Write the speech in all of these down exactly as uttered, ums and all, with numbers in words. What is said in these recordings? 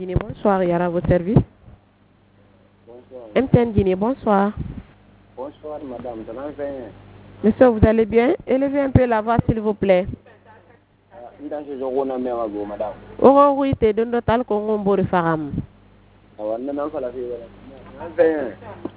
Guinée, bonsoir, Yara, à votre service. Bonsoir. M T N Guinée, bonsoir. Bonsoir, madame. Ça va bien? Monsieur, vous allez bien? Élevez un peu la voix, s'il vous plaît. Idan ce jour, on a mis un go, madame. Oro oui, te donne total qu'on mbori faram. Ah, on a pas la fille. Ça va bien?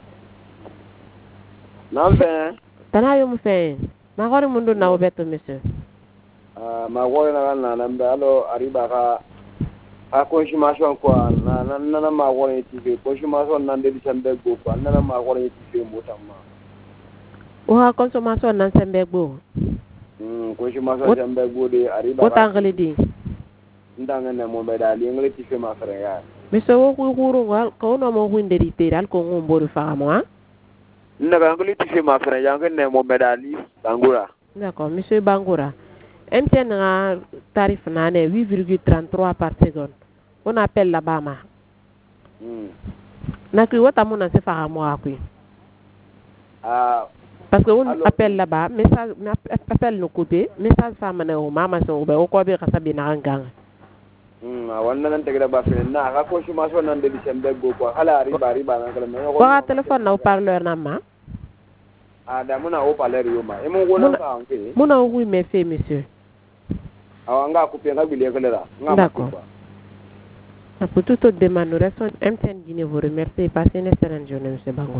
Ça va bien? Tana yo mfe. Ma gore mundu na obeto, monsieur. Ah, ma voix na na na na alors arriba ka a consommation quoi na na na ma voix est tifé consommation na de sembe go quoi na na ma voix est tifé motamma. Oha consommation nan sembe gbo. Hmm, consommation sembe go de arriba. Ko tangali di. Ndanga na mo be dali ngale tifé ma frère ya. Monsieur wo ku kuru wal ko no mo hunde di te dal ko mbori faram ha. Ndaga ngale tifé ma frère ya ngane mo be dali Bangoura. D'accord, monsieur Bangoura. M T N a tarif nane huit virgule trente-trois par seconde. On appelle la Bama. Hmm. Nakui wota muna se faram wa kui. Ah, parce que on appelle là-bas, message appelle nous coupé, message femme na o mama so be o ko be ka sabi na ngang. Hmm, wannan nan tegra ba fe na ka consommation nan de sembe go ko hala riba riba nan kala me Ko ka téléphone na parleur na ma. Ah, da muna o parleur yo ma. E mo gona ka anke. Muna oui mais fait monsieur. Ah, nga coupé nga bile kala la. Nga D'accord. Pour toute autre demande, nous restons M T N Guinée vous remercie et passez une excellente journée, monsieur Bango.